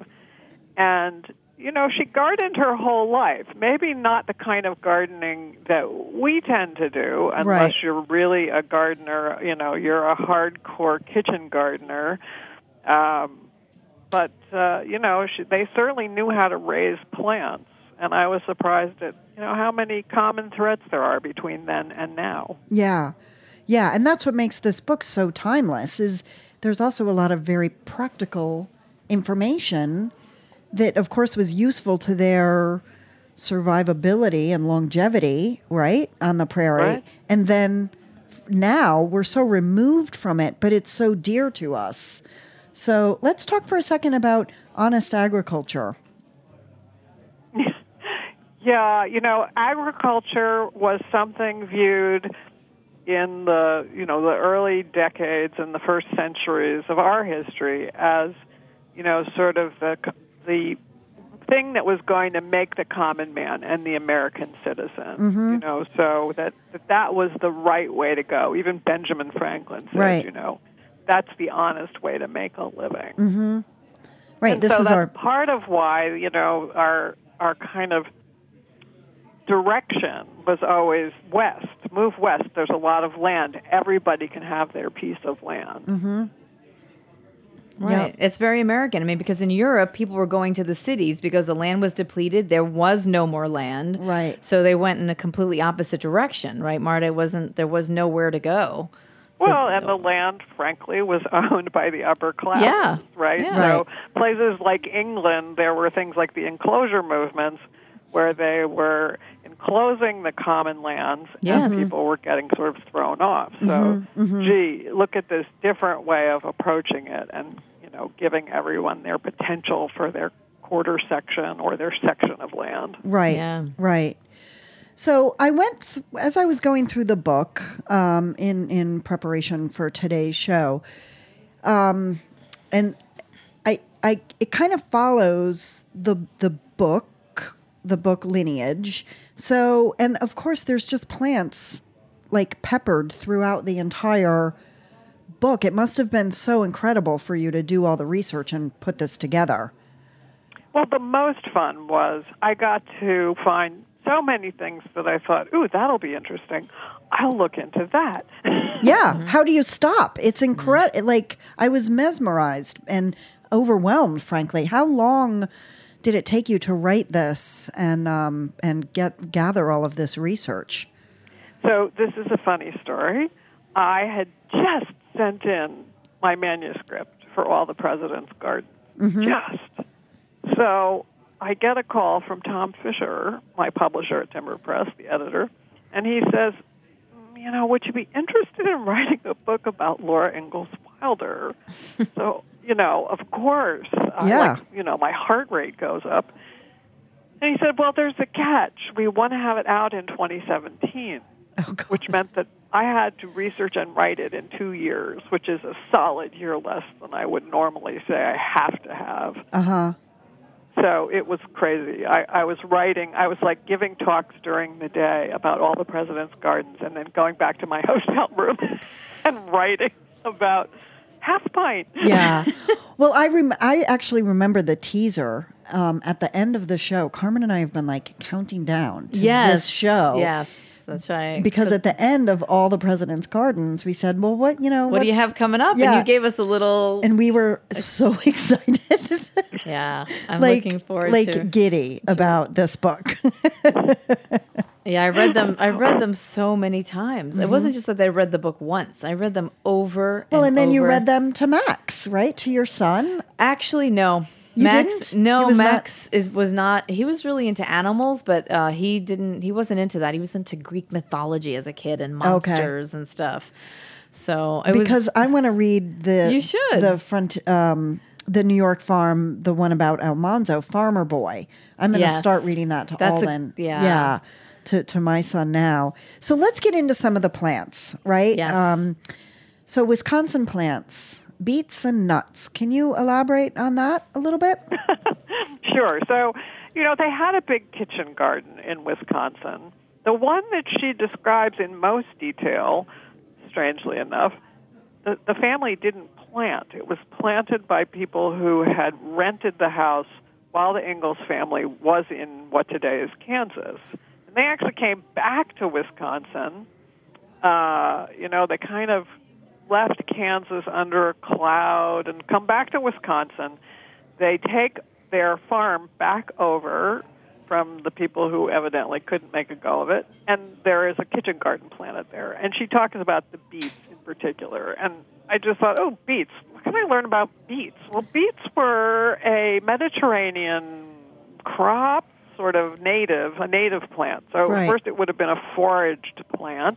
And, you know, she gardened her whole life. Maybe not the kind of gardening that we tend to do, unless Right. you're really a gardener, you know, you're a hardcore kitchen gardener. Um, but, uh, you know, she, they certainly knew how to raise plants. And I was surprised at, you know, how many common threads there are between then and now. Yeah. Yeah. And that's what makes this book so timeless is there's also a lot of very practical information that, of course, was useful to their survivability and longevity, right, on the prairie. Right. And then f- now we're so removed from it, but it's so dear to us. So let's talk for a second about honest agriculture. Yeah, you know, agriculture was something viewed in the, you know, the early decades and the first centuries of our history as, you know, sort of the the thing that was going to make the common man and the American citizen. Mm-hmm. You know, so that, that that was the right way to go. Even Benjamin Franklin said, Right. you know, that's the honest way to make a living. Mm-hmm. Right. And this so is that's our part of why, you know, our our kind of direction was always west. Move west. There's a lot of land. Everybody can have their piece of land. Mm-hmm. Right. Yep. It's very American. I mean, because in Europe, people were going to the cities because the land was depleted. There was no more land. Right. So they went in a completely opposite direction, right, Marta? It wasn't, there was nowhere to go. So- Well, and the land, frankly, was owned by the upper class. Yeah. Right? Yeah. So Right. places like England, there were things like the enclosure movements where they were enclosing the common lands Yes. and people were getting sort of thrown off. So, Mm-hmm, mm-hmm. gee, look at this different way of approaching it and, you know, giving everyone their potential for their quarter section or their section of land. Right. Yeah. Right. So I went th- as I was going through the book um, in in preparation for today's show, um, and I I it kind of follows the the book the book lineage. So and of course there's just plants like peppered throughout the entire book. It must have been so incredible for you to do all the research and put this together. Well, the most fun was I got to find so many things that I thought, ooh, that'll be interesting. I'll look into that. Yeah. How do you stop? It's incredible. Like, I was mesmerized and overwhelmed, frankly. How long did it take you to write this and um, and get gather all of this research? So this is a funny story. I had just sent in my manuscript for All the President's Gardens. Just. So I get a call from Tom Fisher, my publisher at Timber Press, the editor, and he says, you know, would you be interested in writing a book about Laura Ingalls Wilder? So, you know, of course, I, Yeah. like, you know, my heart rate goes up. And he said, well, there's a catch. We want to have it out in twenty seventeen, Oh, God. which meant that I had to research and write it in two years, which is a solid year less than I would normally say I have to have. Uh-huh. So it was crazy. I, I was writing, I was like giving talks during the day about all the president's gardens and then going back to my hotel room and writing about Half Pint. Yeah. Well, I rem- I actually remember the teaser um, at the end of the show. Carmen and I have been like counting down to Yes. this show. Yes. That's right. Because at the end of all the president's gardens, we said, well, what, you know, what do you what's- have coming up? Yeah. And you gave us a little. And we were so excited. Yeah, I'm like, looking forward like to. giddy about this book. Yeah, I read them. I read them so many times. Mm-hmm. It wasn't just that I read the book once. I read them over. Well, and, and then you over. read them to Max, right? To your son. Actually, no. You Max, didn't? He no, was Max is was not. He was really into animals, but uh, he didn't. He wasn't into that. He was into Greek mythology as a kid and Okay. monsters and stuff. So it Because was I want to read the You should. the front um, the New York Farm, the one about Almanzo, Farmer Boy. I'm going to Yes. start reading that to That's a- Alden. yeah. yeah, to to my son now. So let's get into some of the plants, right? Yes. so Wisconsin plants, beets and nuts. Can you elaborate on that a little bit? Sure. So, you know, they had a big kitchen garden in Wisconsin. The one that she describes in most detail, strangely enough, the, the family didn't plant. It was planted by people who had rented the house while the Ingalls family was in what today is Kansas. And they actually came back to Wisconsin. Uh, you know, they kind of left Kansas under a cloud and come back to Wisconsin. They take their farm back over from the people who evidently couldn't make a go of it, and there is a kitchen garden planted there. And she talks about the beets in particular, and I just thought, oh, beets. What can I learn about beets? Well, beets were a Mediterranean crop, sort of native, a native plant. So Right. first it would have been a foraged plant.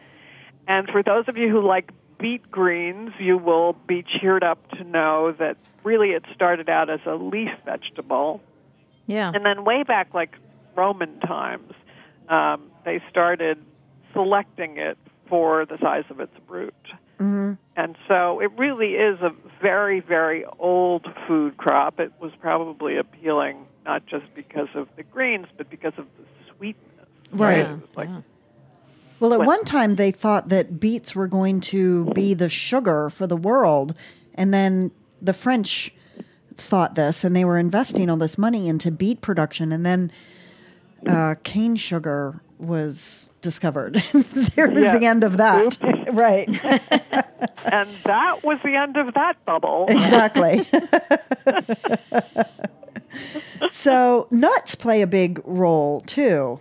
And for those of you who like beet greens, you will be cheered up to know that really it started out as a leaf vegetable. yeah. And then way back, like Roman times, um, they started selecting it for the size of its root. Mm-hmm. And so it really is a very, very old food crop. It was probably appealing not just because of the greens, but because of the sweetness. Right. It was like, Yeah. Well, at What- one time they thought that beets were going to be the sugar for the world, and then the French thought this, and they were investing all this money into beet production, and then uh, cane sugar was discovered. There was Yeah. the end of that. Right. and that was the end of that bubble. Exactly. So nuts play a big role too.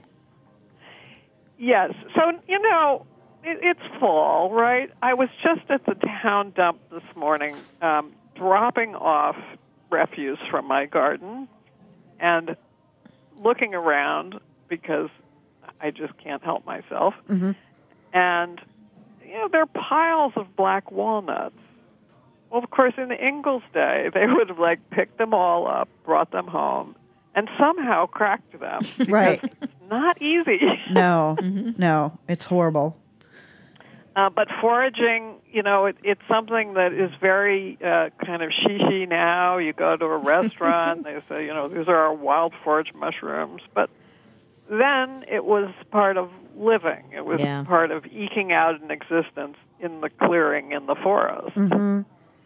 Yes. So, you know, it, it's fall, right? I was just at the town dump this morning um, dropping off refuse from my garden and looking around because I just can't help myself. Mm-hmm. And, you know, there are piles of black walnuts. Well, of course, in the Ingalls day, they would have, like, picked them all up, brought them home, and somehow cracked them. Because Right. it's not easy. No, no, it's horrible. Uh, but foraging, you know, it, it's something that is very uh, kind of shishi now. You go to a restaurant, they say, you know, these are our wild forage mushrooms. But then it was part of living. It was Yeah. part of eking out an existence in the clearing in the forest. Mm-hmm.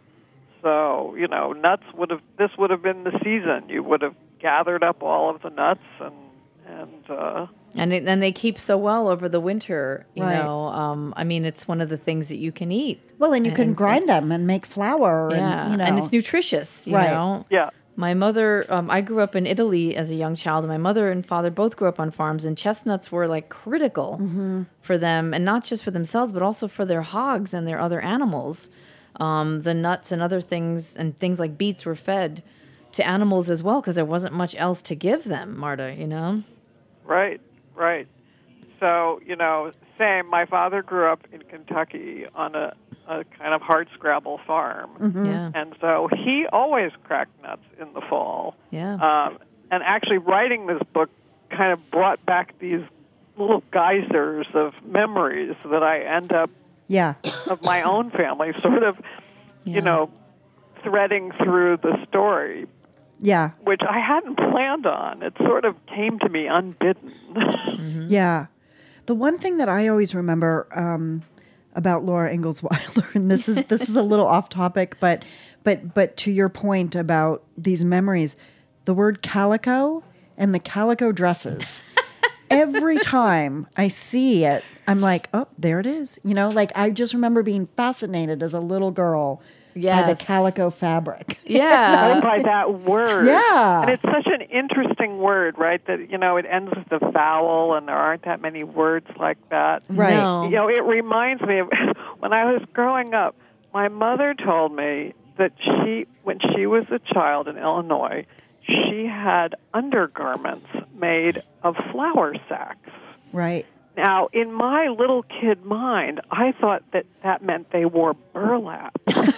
So, you know, nuts would have, this would have been the season. You would have gathered up all of the nuts and, and, uh, And it, and they keep so well over the winter. You Right. know, um, I mean, it's one of the things that you can eat. Well, and you can And- grind them and make flour. Yeah, and, you know. and it's nutritious. You Right. know, yeah. my mother. Um, I grew up in Italy as a young child, and my mother and father both grew up on farms, and chestnuts were like critical Mm-hmm. for them, and not just for themselves, but also for their hogs and their other animals. Um, the nuts and other things, and things like beets, were fed to animals as well because there wasn't much else to give them. Marta, you know. Right, right. So, you know, same. My father grew up in Kentucky on a, a kind of hardscrabble farm. Mm-hmm. Yeah, And so he always cracked nuts in the fall. yeah. Um, and actually writing this book kind of brought back these little geysers of memories that I end up, Yeah. of my own family, sort of, Yeah. you know, threading through the story. Yeah. which I hadn't planned on. It sort of came to me unbidden. Mm-hmm. Yeah. The one thing that I always remember um, about Laura Ingalls Wilder, and this is this is a little off topic, but but but to your point about these memories, the word calico and the calico dresses. Every time I see it, I'm like, oh, there it is. You know, like I just remember being fascinated as a little girl by Yes. Uh, the calico fabric. Yeah. By that word. Yeah. And it's such an interesting word, right? That, you know, it ends with the vowel, and there aren't that many words like that. Right. No. You know, it reminds me of when I was growing up, my mother told me that she, when she was a child in Illinois, she had undergarments made of flour sacks. Right. Now, in my little kid mind, I thought that that meant they wore burlap.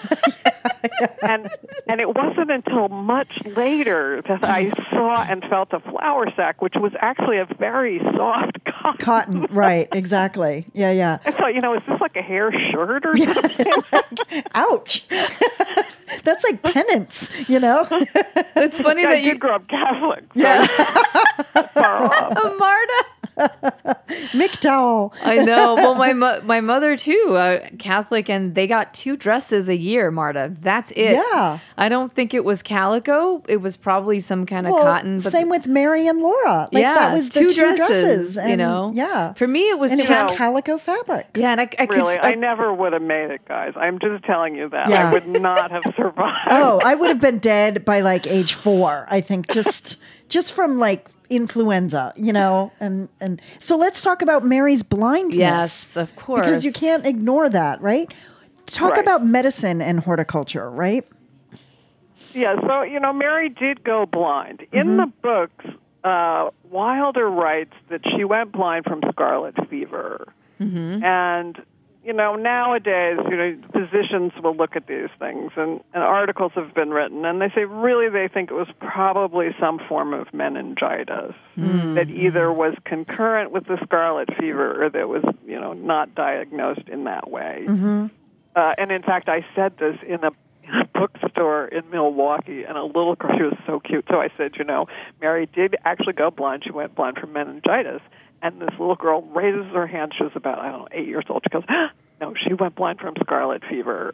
and and it wasn't until much later that I saw and felt a flour sack, which was actually a very soft cotton. Cotton. Right. Exactly. Yeah. Yeah. I thought, you know, is this like a hair shirt or something? Ouch. That's like penance, you know? It's funny I that you, did grow up Catholic. So Yeah. far off. oh, Marta. McDowell. I know. Well, my mo- my mother too, uh, Catholic, and they got two dresses a year. Marta, that's it. Yeah. I don't think it was calico. It was probably some kind of Well, cotton. But same with Mary and Laura. Like yeah, that was the two, two, dresses. dresses. you and- know. Yeah. For me, it was And it just was calico fabric. yeah. And I, I could Really, I, I never would have made it, guys. I'm just telling you that. Yeah. I would not have survived. Oh, I would have been dead by like age four, I think, just just from like influenza, you know, and and so let's talk about Mary's blindness. Yes, of course. Because you can't ignore that, right? Talk Right. about medicine and horticulture, right? Yeah, so, you know, Mary did go blind. In the books, uh, Wilder writes that she went blind from scarlet fever. And, you know, nowadays, you know, physicians will look at these things, and, and articles have been written, and they say really they think it was probably some form of meningitis that either was concurrent with the scarlet fever or that was, you know, not diagnosed in that way. Uh, and, in fact, I said this in a in a bookstore in Milwaukee, and a little girl, she was so cute. So I said, you know, Mary did actually go blind. She went blind from meningitis. And this little girl raises her hand. She was about, I don't know, eight years old. She goes, ah, no, she went blind from scarlet fever.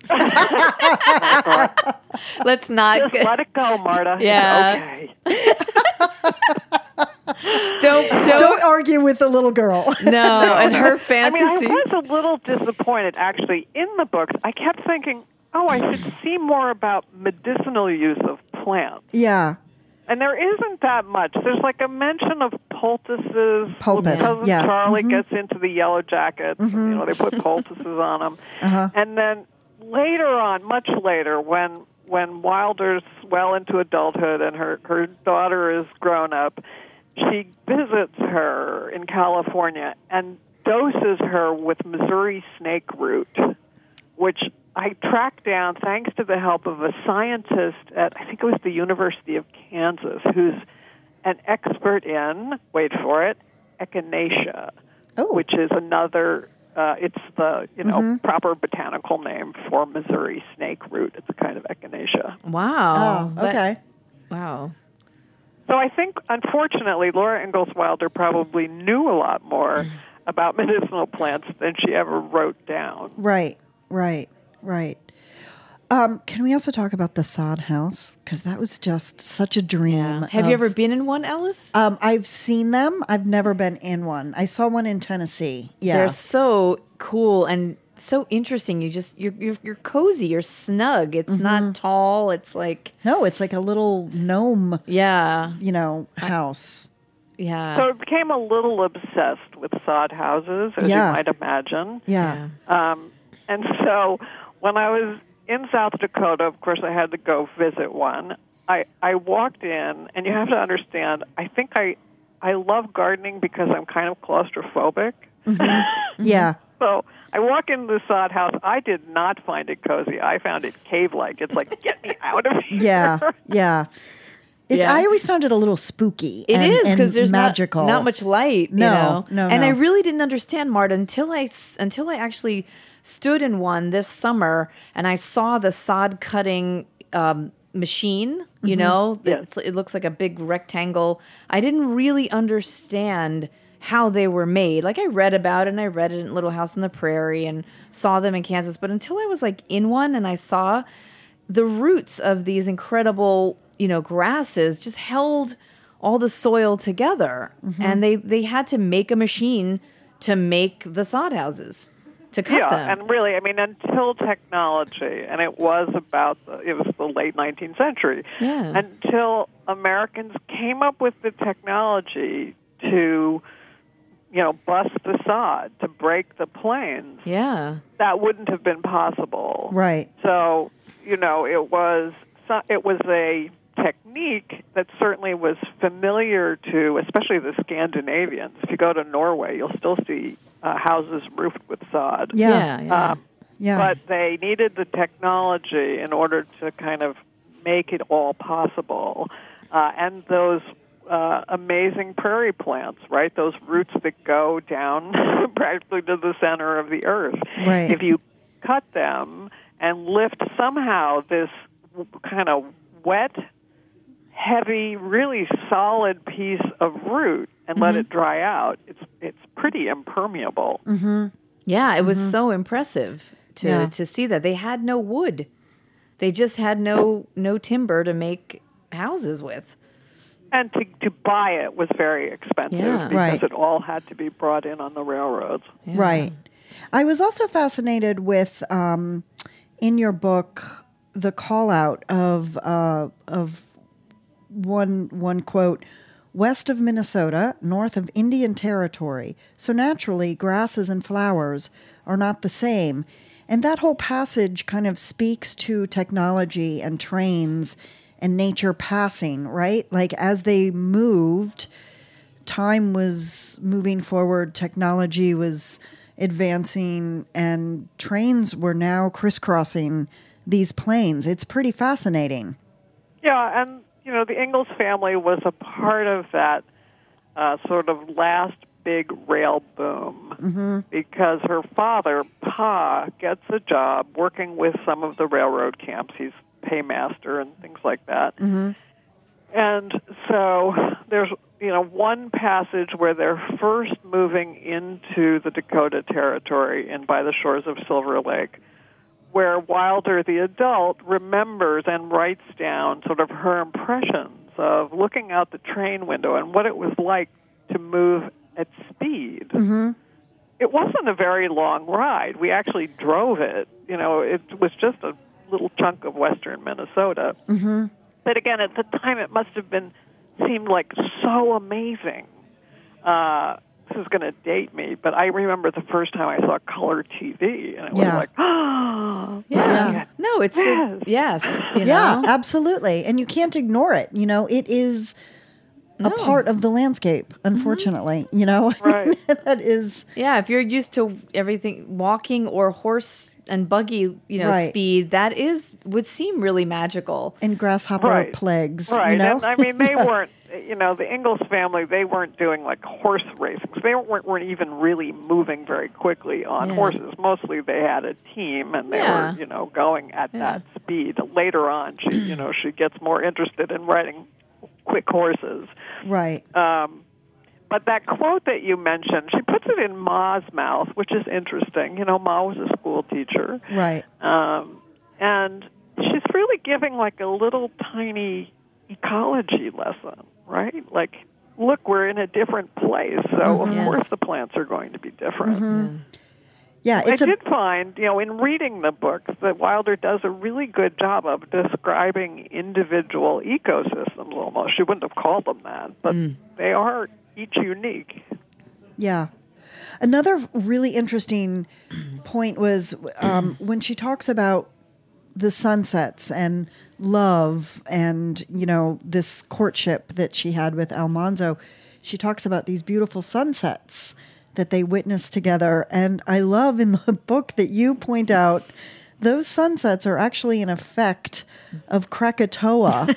I thought, let's not just let it go, Marta. Yeah. It's okay. don't don't, Don't argue with the little girl. no. And her I fantasy. mean, I was a little disappointed, actually. In the books, I kept thinking, oh, I should see more about medicinal use of plants. Yeah. And there isn't that much. There's like a mention of poultices. Poultice, Cousin yeah. Charlie Mhm. gets into the yellow jackets. And, you know, they put poultices on them. Uh-huh. And then later on, much later, when when Wilder's well into adulthood and her, her daughter is grown up, she visits her in California and doses her with Missouri snake root, which I tracked down thanks to the help of a scientist at, I think it was the University of Kansas, who's an expert in, wait for it, echinacea, Oh. which is another, uh, it's the, you know, proper botanical name for Missouri snake root. It's a kind of echinacea. wow. Oh, That- okay. wow. So I think, unfortunately, Laura Ingalls Wilder probably knew a lot more about medicinal plants than she ever wrote down. Right, right, right. Um, can we also talk about the sod house? Because that was just such a dream. Have you of- ever been in one, Ellis? Um, I've seen them. I've never been in one. I saw one in Tennessee. Yeah. They're so cool and so interesting. You just you're you're, you're cozy. You're snug. It's Mm-hmm. not tall. It's like no, it's like a little gnome, yeah, you know, house. yeah. So I became a little obsessed with sod houses, as Yeah. you might imagine. Yeah. Um, and so when I was in South Dakota, of course, I had to go visit one. I, I walked in, and you have to understand, I think I, I love gardening because I'm kind of claustrophobic. Yeah. So I walk into the sod house. I did not find it cozy. I found it cave-like. It's like, get me out of here. Yeah. Yeah. It, Yeah. I always found it a little spooky. It and, is because and there's magical. Not, not much light. No, you know? no, And no. I really didn't understand, Marta, until I s- until I actually stood in one this summer and I saw the sod cutting um, machine, you Mm-hmm. know, Yes. it's, it looks like a big rectangle. I didn't really understand how they were made. Like I read about it and I read it in Little House on the Prairie and saw them in Kansas. But until I was like in one and I saw the roots of these incredible, you know, grasses just held all the soil together. Mm-hmm. And they, they had to make a machine to make the sod houses, to cut Yeah, them. and really, I mean, until technology, and it was about, the, it was the late nineteenth century, Yeah. until Americans came up with the technology to, you know, bust the sod, to break the plains, yeah. that wouldn't have been possible. Right. So, you know, it was so- it was a technique that certainly was familiar to, especially the Scandinavians. If you go to Norway, you'll still see uh, houses roofed with sod. Yeah. Yeah. yeah. Um, Yeah. But they needed the technology in order to kind of make it all possible. Uh, and those uh, amazing prairie plants, right? Those roots that go down practically to the center of the earth. Right. If you cut them and lift somehow this kind of wet, heavy, really solid piece of root and let it dry out, it's it's pretty impermeable. Yeah, it was so impressive to Yeah. to see that they had no wood. They just had no no timber to make houses with. And to, to buy it was very expensive Yeah. because Right. it all had to be brought in on the railroads. Yeah. Right. I was also fascinated with um, in your book the call out of uh, of one one quote, west of Minnesota, north of Indian Territory. So naturally, grasses and flowers are not the same. And that whole passage kind of speaks to technology and trains and nature passing, right? Like as they moved, time was moving forward, technology was advancing, and trains were now crisscrossing these plains. It's pretty fascinating. Yeah, and, you know, the Ingalls family was a part of that uh, sort of last big rail boom because her father, Pa, gets a job working with some of the railroad camps. He's paymaster and things like that. And so there's, you know, one passage where they're first moving into the Dakota Territory and by the shores of Silver Lake, where Wilder, the adult, remembers and writes down sort of her impressions of looking out the train window and what it was like to move at speed. Mm-hmm. It wasn't a very long ride. We actually drove it. You know, it was just a little chunk of western Minnesota. Mm-hmm. But again, at the time, it must have been seemed like so amazing. Uh, this is going to date me, but I remember the first time I saw color T V, and it was Yeah. like, oh, Yeah. Yeah. No, it's Yes. a, yes. You Yeah, know? absolutely. And you can't ignore it. You know, it is a No. part of the landscape, unfortunately. You know, Right. that is, Yeah, if you're used to everything walking or horse and buggy, you know, Right. speed, that is would seem really magical. and grasshopper Right. plagues. right. You know? And I mean, they weren't, you know, the Ingalls family, they weren't doing like horse racing. So they weren't, weren't even really moving very quickly on Yeah. horses. Mostly they had a team, and they Yeah. were, you know, going at Yeah. that speed. Later on, she, you know, she gets more interested in riding quick horses. Right. Um, but that quote that you mentioned, she puts it in Ma's mouth, which is interesting. You know, Ma was a school teacher. Right. Um, and she's really giving like a little tiny ecology lesson, right? Like, look, we're in a different place, so of Yes. course the plants are going to be different. Yeah, it's I a did find, you know, in reading the book, that Wilder does a really good job of describing individual ecosystems almost. She wouldn't have called them that, but they are each unique. Yeah. Another really interesting point was um, when she talks about the sunsets and love and, you know, this courtship that she had with Almanzo. She talks about these beautiful sunsets that they witnessed together. And I love in the book that you point out those sunsets are actually an effect of Krakatoa.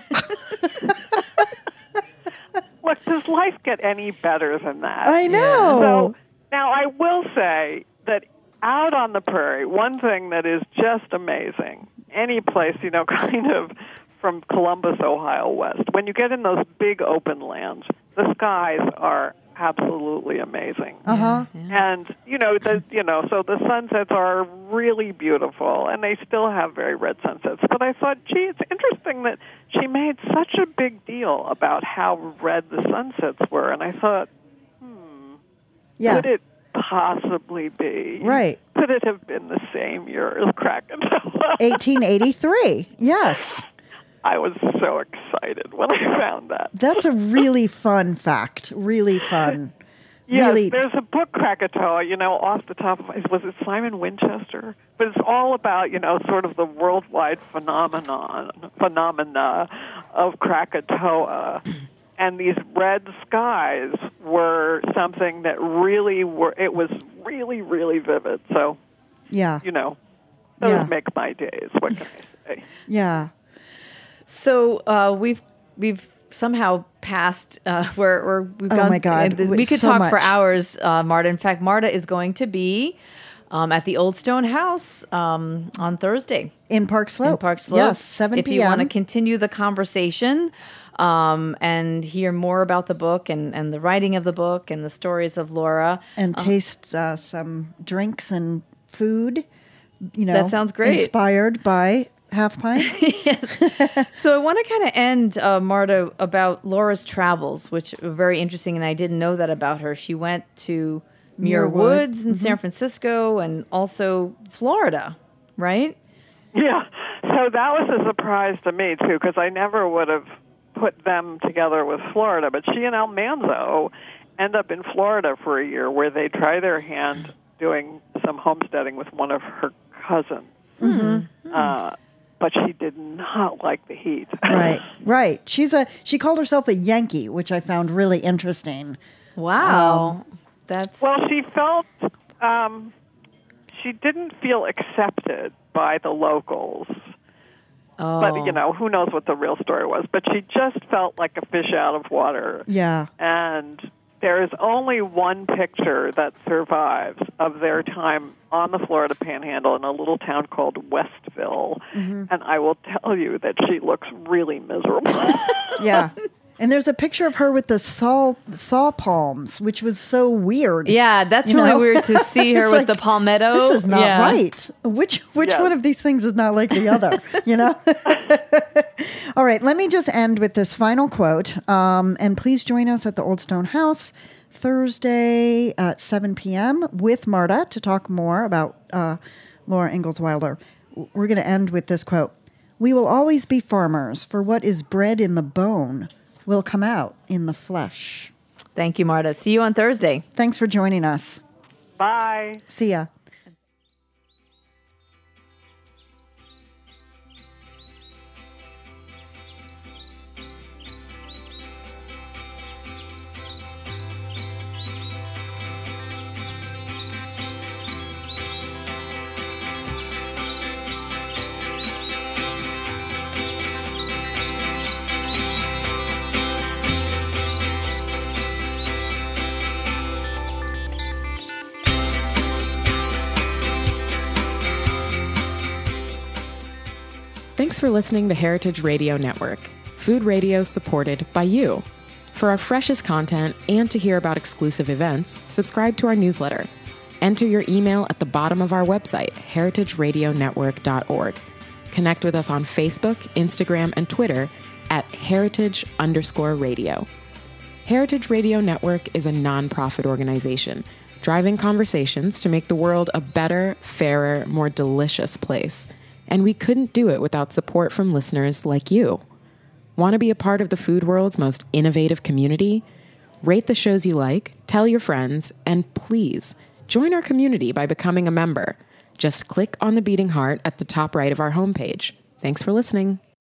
Look, does life get any better than that? I know. So now I will say that out on the prairie, one thing that is just amazing, any place, you know, kind of from Columbus, Ohio, west. When you get in those big open lands, the skies are absolutely amazing. Uh-huh. Yeah. And, you know, the, you know, so the sunsets are really beautiful, and they still have very red sunsets. But I thought, gee, it's interesting that she made such a big deal about how red the sunsets were. And I thought, hmm, yeah. could it possibly be? Right. Could it have been the same year as Krakatoa? eighteen eighty-three, yes. I was so excited when I found that. That's a really fun fact. Really fun. Yes, really... there's a book, Krakatoa, you know, off the top of my, was it Simon Winchester? But it's all about, you know, sort of the worldwide phenomenon, phenomena of Krakatoa. And these red skies were something that really were, it was really, really vivid. So, yeah, you know, those yeah. make my days. What can I say? Yeah. So uh, we've we've somehow passed uh, where, where we've oh gone. my God. Uh, we could so talk much. for hours, uh, Marta. In fact, Marta is going to be um, at the Old Stone House um, on Thursday. In Park Slope. In Park Slope. Yes, seven If p.m. you want to continue the conversation um, and hear more about the book and, and the writing of the book and the stories of Laura. And um, taste uh, some drinks and food, you know. That sounds great. Inspired by Half Pint. Yes. So I want to kind of end, uh, Marta, about Laura's travels, which are very interesting, and I didn't know that about her. She went to Muir, Muir Wood. Woods in mm-hmm. San Francisco and also Florida, right? Yeah. So that was a surprise to me, too, because I never would have put them together with Florida. But she and Almanzo end up in Florida for a year where they try their hand doing some homesteading with one of her cousins. Mm-hmm. Uh, but she did not like the heat. Right, right. She's a she called herself a Yankee, which I found really interesting. Wow, um, that's well. She felt um, she didn't feel accepted by the locals. Oh. But you know, who knows what the real story was? But she just felt like a fish out of water. Yeah, and there is only one picture that survives of their time on the Florida Panhandle in a little town called Westville. Mm-hmm. And I will tell you that she looks really miserable. Yeah. And there's a picture of her with the saw, saw palms, which was so weird. Yeah, that's you really know? weird to see her with like, the palmetto. This is not yeah. right. Which which yes. one of these things is not like the other? You know? All right, let me just end with this final quote. Um, and please join us at the Old Stone House Thursday at seven p.m. with Marta to talk more about uh, Laura Ingalls Wilder. We're going to end with this quote. "We will always be farmers, for what is bred in the bone will come out in the flesh." Thank you, Marta. See you on Thursday. Thanks for joining us. Bye. See ya. Thanks for listening to Heritage Radio Network, food radio supported by you. For our freshest content and to hear about exclusive events, subscribe to our newsletter. Enter your email at the bottom of our website, heritage radio network dot org. Connect with us on Facebook, Instagram, and Twitter at heritage underscore radio. Heritage Radio Network is a nonprofit organization driving conversations to make the world a better, fairer, more delicious place. And we couldn't do it without support from listeners like you. Want to be a part of the food world's most innovative community? Rate the shows you like, tell your friends, and please join our community by becoming a member. Just click on the beating heart at the top right of our homepage. Thanks for listening.